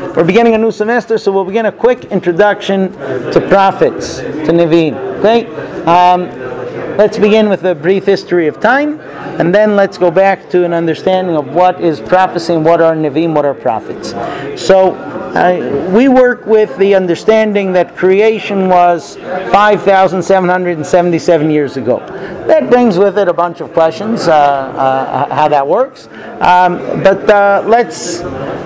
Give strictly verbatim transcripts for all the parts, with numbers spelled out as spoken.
We're beginning a new semester, so we'll begin a quick introduction to prophets, to Nevi'im. Okay? Um, let's begin with a brief history of time, and then let's go back to an understanding of what is prophecy and what are Nevi'im, what are prophets. So, uh, we work with the understanding that creation was five thousand seven hundred seventy-seven years ago. That brings with it a bunch of questions, uh, uh, how that works. Um, but uh, let's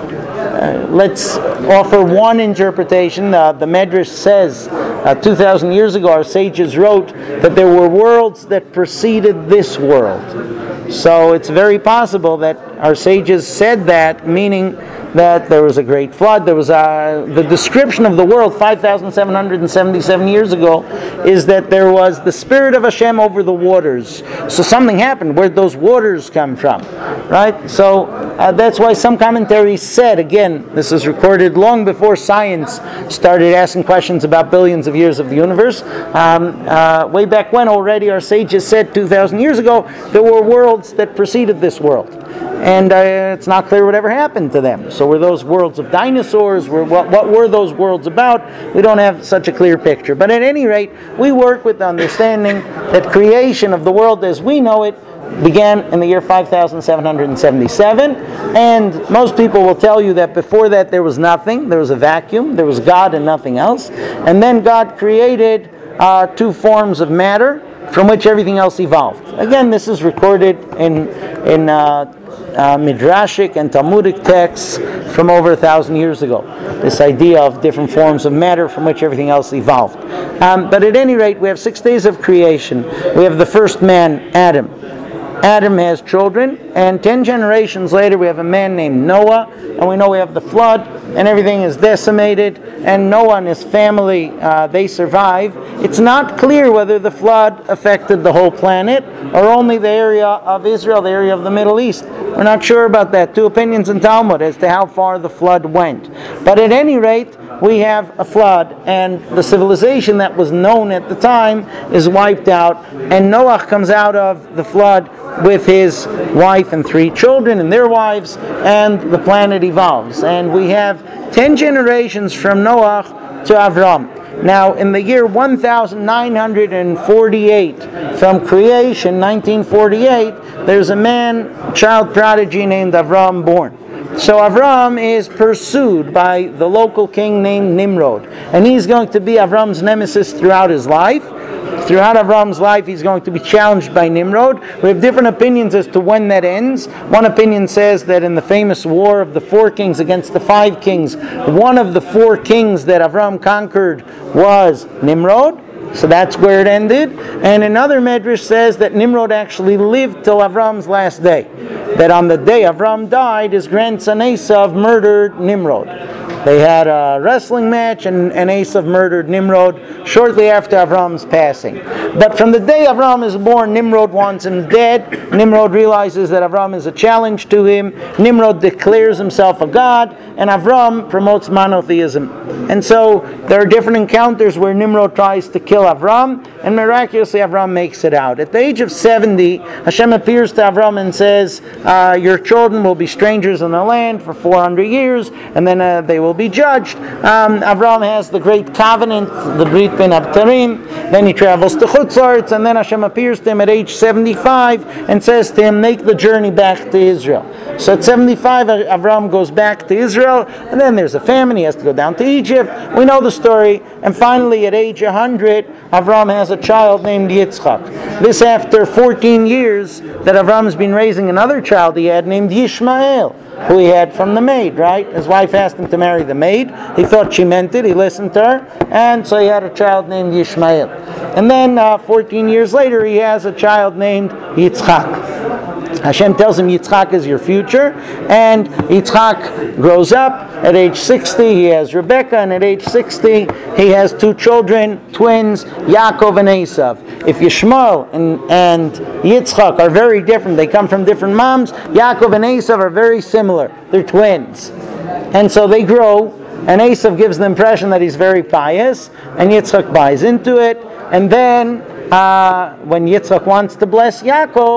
uh, let's offer one interpretation. Uh, the Medrash says uh, two thousand years ago, our sages wrote that there were worlds that preceded this world. So it's very possible that our sages said that, meaning that there was a great flood. There was a, the description of the world five thousand seven hundred seventy-seven years ago is that there was the Spirit of Hashem over the waters. So something happened. Where'd those waters come from? Right? So uh, that's why some commentaries said, again, this is recorded long before science started asking questions about billions of years of the universe. Um, uh, way back when already our sages said two thousand years ago there were worlds that preceded this world. And uh, it's not clear whatever happened to them. So were those worlds of dinosaurs? Were, what, what were those worlds about? We don't have such a clear picture. But at any rate, we work with the understanding that creation of the world as we know it began in the year five thousand seven hundred seventy-seven. And most people will tell you that before that there was nothing. There was a vacuum. There was God and nothing else. And then God created uh, two forms of matter from which everything else evolved. Again, this is recorded in in uh, uh, Midrashic and Talmudic texts from over a thousand years ago. This idea of different forms of matter from which everything else evolved. Um, but at any rate, we have six days of creation. We have the first man, Adam. Adam has children, and ten generations later we have a man named Noah, and we know we have the flood, and everything is decimated, and Noah and his family, uh, they survive. It's not clear whether the flood affected the whole planet, or only the area of Israel, the area of the Middle East. We're not sure about that. Two opinions in Talmud as to how far the flood went. But at any rate, we have a flood, and the civilization that was known at the time is wiped out, and Noah comes out of the flood with his wife and three children and their wives, and the planet evolves. And we have ten generations from Noah to Avram. Now, in the year one thousand nine hundred forty-eight from creation, nineteen forty-eight, there's a man, child prodigy named Avram born. So Avram is pursued by the local king named Nimrod. And he's going to be Avram's nemesis throughout his life. Throughout Avram's life, he's going to be challenged by Nimrod. We have different opinions as to when that ends. One opinion says that in the famous war of the four kings against the five kings, one of the four kings that Avram conquered was Nimrod. So that's where it ended. And another Medrash says that Nimrod actually lived till Avram's last day. That on the day Avram died, his grandson Esav murdered Nimrod. They had a wrestling match, and, and Esav murdered Nimrod shortly after Avram's passing. But from the day Avram is born, Nimrod wants him dead. Nimrod realizes that Avram is a challenge to him. Nimrod declares himself a god, and Avram promotes monotheism. And so there are different encounters where Nimrod tries to kill Avram, and miraculously Avram makes it out. At the age of seventy, Hashem appears to Avram and says, uh, your children will be strangers in the land for four hundred years, and then uh, they will be judged. Um, Avram has the great covenant, the Brit Ben Abtarim. Then he travels to Chutz La'aretz, and then Hashem appears to him at age seventy-five and says to him, make the journey back to Israel. So at seventy-five, Avram goes back to Israel, and then there's a famine. He has to go down to Egypt. We know the story. And finally, at age one hundred, Avram has a child named Yitzchak. This after fourteen years that Avram has been raising another child he had named Yishmael, who he had from the maid, right? His wife asked him to marry the maid. He thought she meant it. He listened to her. And so he had a child named Yishmael. And then uh, fourteen years later, he has a child named Yitzchak. Hashem tells him Yitzchak is your future, and Yitzchak grows up. At age sixty, he has Rebecca, and at age sixty, he has two children, twins, Yaakov and Esav. If Yishmael and, and Yitzchak are very different, they come from different moms, Yaakov and Esav are very similar. They're twins. And so they grow, and Esav gives the impression that he's very pious, and Yitzchak buys into it, and then uh, when Yitzchak wants to bless Yaakov,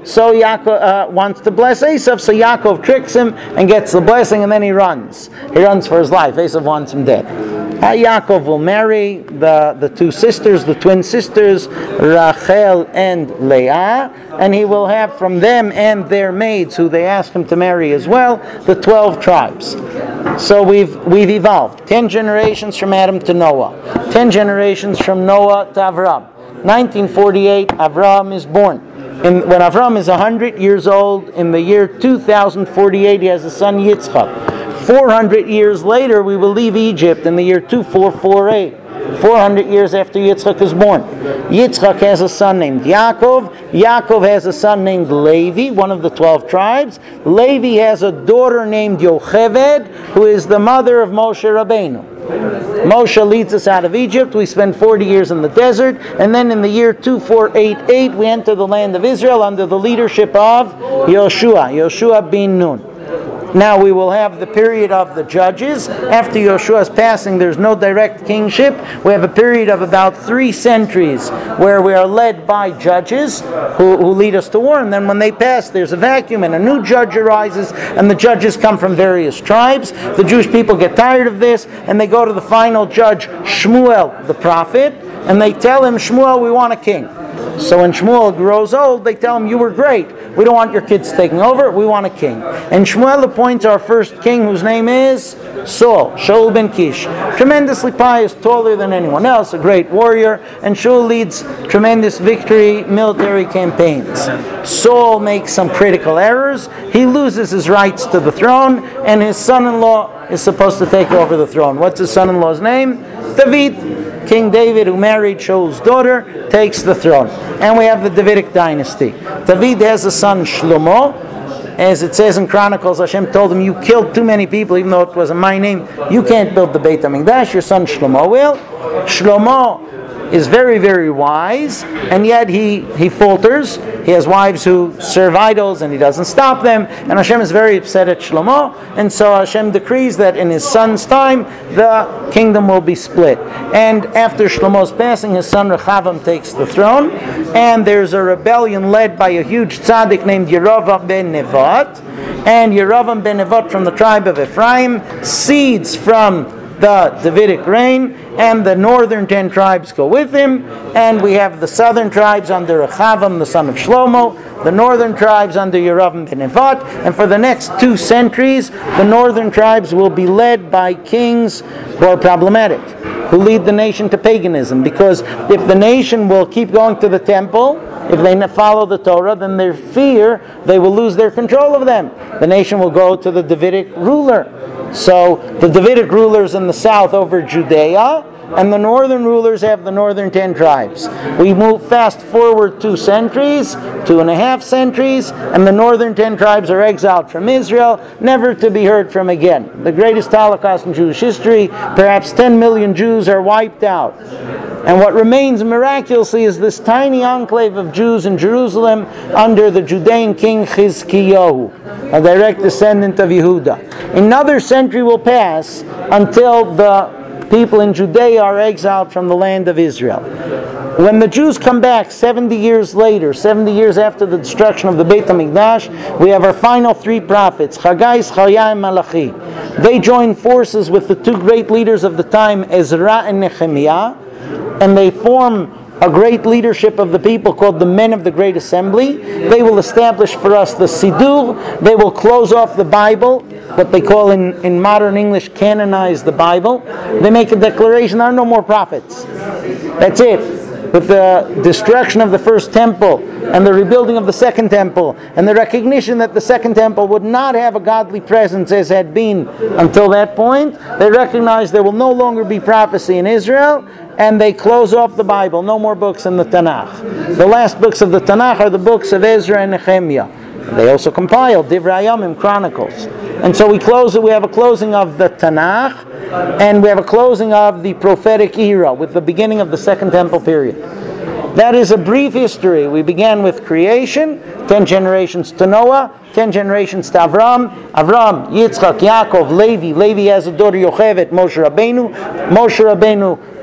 so Yaakov uh, wants to bless Esav, so Yaakov tricks him and gets the blessing, and then he runs. He runs for his life. Esav wants him dead. Uh, Yaakov will marry the, the two sisters, the twin sisters, Rachel and Leah, and he will have from them and their maids, who they ask him to marry as well, the twelve tribes. So we've we've evolved. Ten generations from Adam to Noah. Ten generations from Noah to Avram. nineteen forty-eight, Avram is born. In, when Avram is one hundred years old, in the year two thousand forty-eight, he has a son Yitzchak. four hundred years later, we will leave Egypt in the year two thousand four hundred forty-eight. four hundred years after Yitzchak is born. Yitzchak has a son named Yaakov. Yaakov has a son named Levi, one of the twelve tribes. Levi has a daughter named Yocheved, who is the mother of Moshe Rabbeinu. Moshe leads us out of Egypt. We spend forty years in the desert, and then in the year two thousand four hundred eighty-eight, we enter the land of Israel under the leadership of Yoshua, Yoshua bin Nun. Now we will have the period of the judges. After Yoshua's passing, there's no direct kingship. We have a period of about three centuries where we are led by judges who, who lead us to war. And then when they pass, there's a vacuum and a new judge arises, and the judges come from various tribes. The Jewish people get tired of this, and they go to the final judge, Shmuel, the prophet, and they tell him, Shmuel, we want a king. So when Shmuel grows old, they tell him, you were great. We don't want your kids taking over. We want a king. And Shmuel appoints our first king, whose name is Saul, Shaul ben Kish. Tremendously pious, taller than anyone else, a great warrior. And Shaul leads tremendous victory military campaigns. Saul makes some critical errors. He loses his rights to the throne, and his son-in-law is supposed to take over the throne. What's his son-in-law's name? David. King David, who married Shaul's daughter, takes the throne. And we have the Davidic dynasty. David has a son, Shlomo. As it says in Chronicles, Hashem told him, you killed too many people, even though it wasn't my name. You can't build the Beit HaMikdash. Your son Shlomo will. Shlomo is very, very wise, and yet he, he falters. He has wives who serve idols, and he doesn't stop them. And Hashem is very upset at Shlomo, and so Hashem decrees that in his son's time, the kingdom will be split. And after Shlomo's passing, his son Rechavam takes the throne, and there's a rebellion led by a huge tzaddik named Yerovam ben Nevat. And Yerovam ben Nevat from the tribe of Ephraim seeds from the Davidic reign, and the northern ten tribes go with him, and we have the southern tribes under Rechavam, the son of Shlomo, the northern tribes under Yerovam ben Nevat, and for the next two centuries, the northern tribes will be led by kings who are problematic, who lead the nation to paganism, because if the nation will keep going to the temple, if they follow the Torah, then they fear they will lose their control of them. The nation will go to the Davidic ruler. So the Davidic rulers in the south over Judea, and the northern rulers have the northern ten tribes. We move fast forward two centuries, two and a half centuries, and the northern ten tribes are exiled from Israel, never to be heard from again. The greatest Holocaust in Jewish history, perhaps ten million Jews are wiped out. And what remains miraculously is this tiny enclave of Jews in Jerusalem under the Judean king Chizkiyahu, a direct descendant of Yehuda. Another century will pass until the people in Judea are exiled from the land of Israel. When the Jews come back seventy years later, seventy years after the destruction of the Beit HaMikdash, we have our final three prophets, Chagai, Zechariah, and Malachi. They join forces with the two great leaders of the time, Ezra and Nehemiah, and they form a great leadership of the people called the Men of the Great Assembly. They will establish for us the Siddur. They will close off the Bible, what they call in, in modern English, canonize the Bible. They make a declaration, there are no more prophets. That's it. With the destruction of the first temple and the rebuilding of the second temple and the recognition that the second temple would not have a godly presence as had been until that point, they recognize there will no longer be prophecy in Israel, and they close off the Bible. No more books in the Tanakh. The last books of the Tanakh are the books of Ezra and Nehemiah. They also compiled Divrei Hayamim, Chronicles. And so we close it, we have a closing of the Tanakh, and we have a closing of the prophetic era with the beginning of the Second Temple period. That is a brief history. We began with creation, ten generations to Noah, ten generations to Avram, Avram, Yitzchak, Yaakov, Levi. Levi has a daughter Yocheved, Moshe Rabbeinu. Moshe Rabbeinu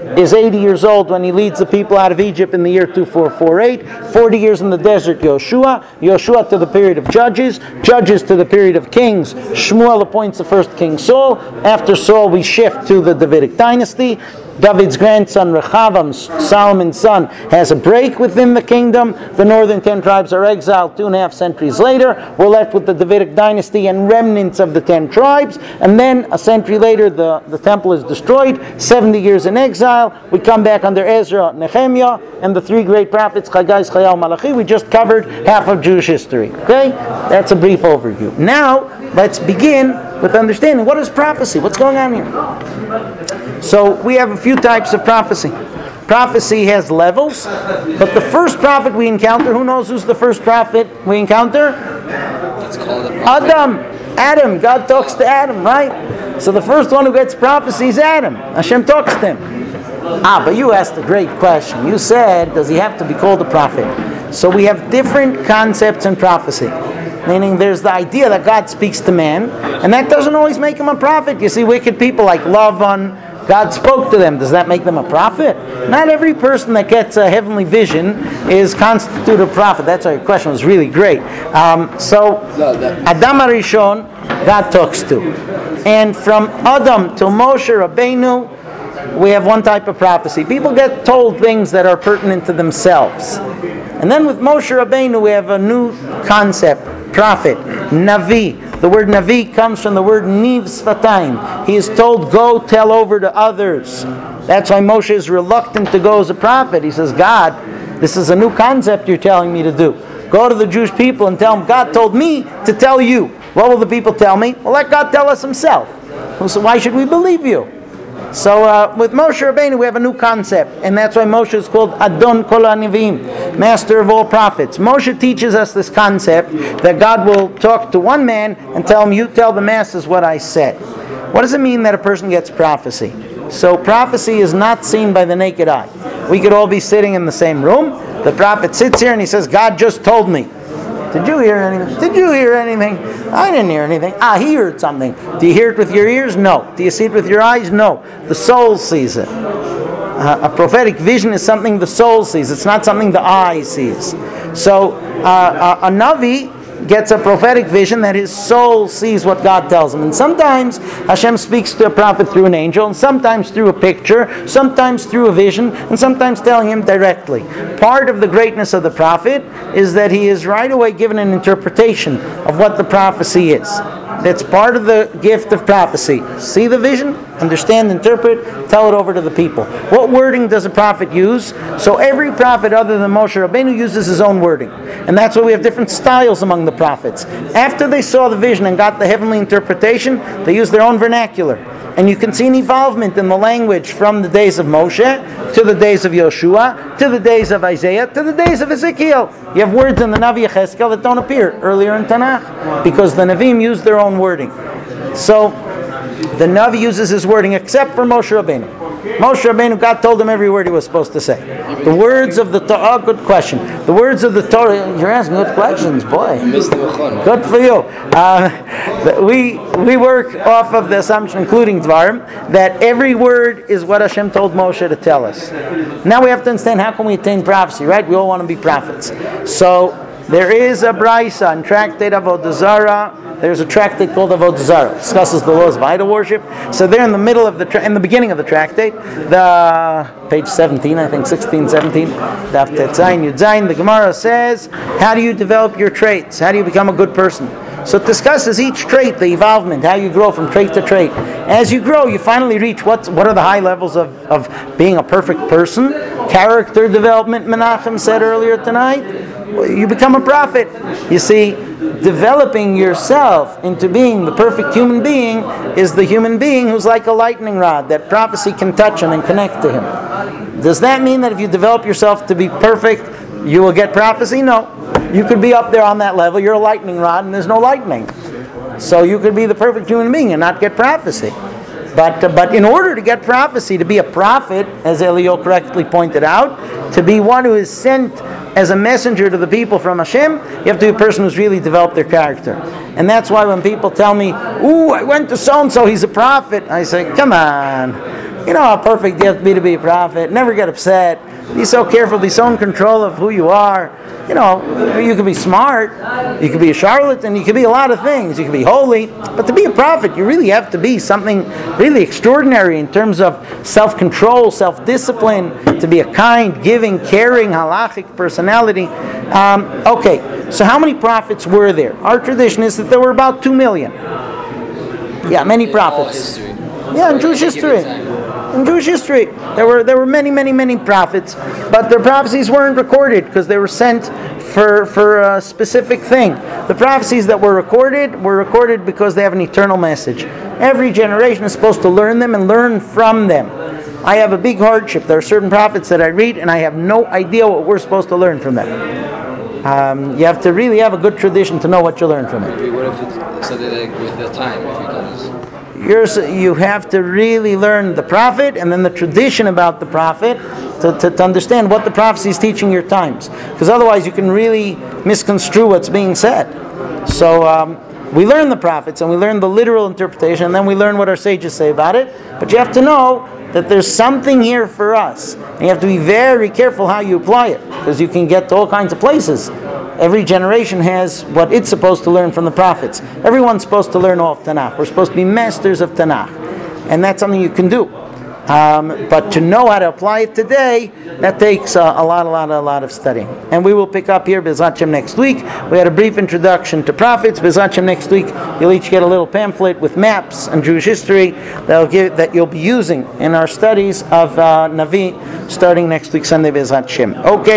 is eighty years old when he leads the people out of Egypt in the year two four four eight. forty years in the desert, Yoshua. Yoshua to the period of Judges. Judges to the period of Kings. Shmuel appoints the first king Saul. After Saul, we shift to the Davidic dynasty. David's grandson Rechavam, Solomon's son, has a break within the kingdom. The northern ten tribes are exiled two and a half centuries later. We're left with the Davidic dynasty and remnants of the ten tribes. And then a century later, the, the temple is destroyed. seventy years in exile. We come back under Ezra, Nehemiah, and the three great prophets, Chagai, Chayal, Malachi. We just covered half of Jewish history. Okay? That's a brief overview. Now, let's begin with understanding what is prophecy. What's going on here? So we have a few types of prophecy. Prophecy has levels, but the first prophet we encounter, who knows who's the first prophet we encounter? It's called a prophet. Adam. Adam. God talks to Adam, right? So the first one who gets prophecy is Adam. Hashem talks to him. Ah, but you asked a great question. You said, does he have to be called a prophet? So we have different concepts in prophecy. Meaning there's the idea that God speaks to man, and that doesn't always make him a prophet. You see wicked people like Lavan, God spoke to them. Does that make them a prophet? Not every person that gets a heavenly vision is constituted a prophet. That's why your question was really great. Um, so, Adam Arishon, God talks to. And from Adam to Moshe Rabbeinu, we have one type of prophecy. People get told things that are pertinent to themselves. And then with Moshe Rabbeinu, we have a new concept, prophet, Navi. The word Navi comes from the word Niv Sfatayim. He is told, go tell over to others. That's why Moshe is reluctant to go as a prophet. He says, God, this is a new concept you're telling me to do. Go to the Jewish people and tell them, God told me to tell you. What will the people tell me? Well, let God tell us himself. So why should we believe you? So uh, with Moshe Rabbeinu, we have a new concept, and that's why Moshe is called Adon Kol HaNevim, master of all prophets. Moshe teaches us this concept that God will talk to one man and tell him, you tell the masses what I said. What does it mean that a person gets prophecy? So prophecy is not seen by the naked eye. We could all be sitting in the same room. The prophet sits here and he says, God just told me. Did you hear anything? Did you hear anything? I didn't hear anything. Ah, he heard something. Do you hear it with your ears? No. Do you see it with your eyes? No. The soul sees it. Uh, a prophetic vision is something the soul sees. It's not something the eye sees. So uh, a, a Navi gets a prophetic vision that his soul sees what God tells him. And sometimes Hashem speaks to a prophet through an angel, and sometimes through a picture, sometimes through a vision, and sometimes telling him directly. Part of the greatness of the prophet is that he is right away given an interpretation of what the prophecy is. That's part of the gift of prophecy. See the vision, understand, interpret, tell it over to the people. What wording does a prophet use? So every prophet other than Moshe Rabbeinu uses his own wording. And that's why we have different styles among the prophets. After they saw the vision and got the heavenly interpretation, they used their own vernacular. And you can see an evolvement in the language from the days of Moshe to the days of Yoshua, to the days of Isaiah, to the days of Ezekiel. You have words in the Navi Yechezkel that don't appear earlier in Tanakh because the Navim use their own wording. So the Navi uses his wording except for Moshe Rabbeinu. Moshe Rabbeinu, God told him every word he was supposed to say. The words of the Torah, good question. The words of the Torah, you're asking good questions, boy. Good for you. Uh, we we work off of the assumption, including Dvarim, that every word is what Hashem told Moshe to tell us. Now we have to understand how can we attain prophecy, right? We all want to be prophets. So there is a Braisa in Tractate Avodah Zarah. There's a tractate called Avodah Zarah. It discusses the laws of idol worship. So there in the middle of the, tra- in the beginning of the tractate, the page seventeen, I think, sixteen, seventeen, Daf Tetzayin Yudzayin, the Gemara says, how do you develop your traits? How do you become a good person? So it discusses each trait, the evolvement, how you grow from trait to trait. As you grow, you finally reach what's, what are the high levels of, of being a perfect person. Character development, Menachem said earlier tonight. You become a prophet. You see, developing yourself into being the perfect human being is the human being who's like a lightning rod that prophecy can touch him and connect to him. Does that mean that if you develop yourself to be perfect, you will get prophecy? No. You could be up there on that level. You're a lightning rod and there's no lightning. So you could be the perfect human being and not get prophecy. But uh, but in order to get prophecy, to be a prophet, as Elio correctly pointed out, to be one who is sent as a messenger to the people from Hashem, you have to be a person who's really developed their character. And that's why when people tell me, ooh, I went to so-and-so, he's a prophet, I say, come on. You know how perfect you have to be to be a prophet. Never get upset. Be so careful. Be so in control of who you are. You know, you can be smart. You can be a charlatan. You can be a lot of things. You can be holy. But to be a prophet, you really have to be something really extraordinary in terms of self-control, self-discipline, to be a kind, giving, caring, halachic personality. Um, okay, so how many prophets were there? Our tradition is that there were about two million. Yeah, many prophets. Yeah, in Jewish history. In Jewish history, there were there were many, many, many prophets, but their prophecies weren't recorded because they were sent for for a specific thing. The prophecies that were recorded were recorded because they have an eternal message. Every generation is supposed to learn them and learn from them. I have a big hardship. There are certain prophets that I read, and I have no idea what we're supposed to learn from them. Um, you have to really have a good tradition to know what you learn from it. Maybe what if it's so that like with the time it becomes. You're, you have to really learn the prophet and then the tradition about the prophet to, to, to understand what the prophecy is teaching your times. Because otherwise you can really misconstrue what's being said. So um, we learn the prophets and we learn the literal interpretation and then we learn what our sages say about it. But you have to know that there's something here for us. And you have to be very careful how you apply it. Because you can get to all kinds of places. Every generation has what it's supposed to learn from the prophets. Everyone's supposed to learn all of Tanakh. We're supposed to be masters of Tanakh. And that's something you can do. Um, but to know how to apply it today, that takes uh, a lot, a lot, a lot of studying. And we will pick up here B'ezrat Hashem next week. We had a brief introduction to prophets. B'ezrat Hashem next week, you'll each get a little pamphlet with maps and Jewish history that'll give, that you'll be using in our studies of uh, Navi starting next week, Sunday, B'ezrat Hashem. Okay.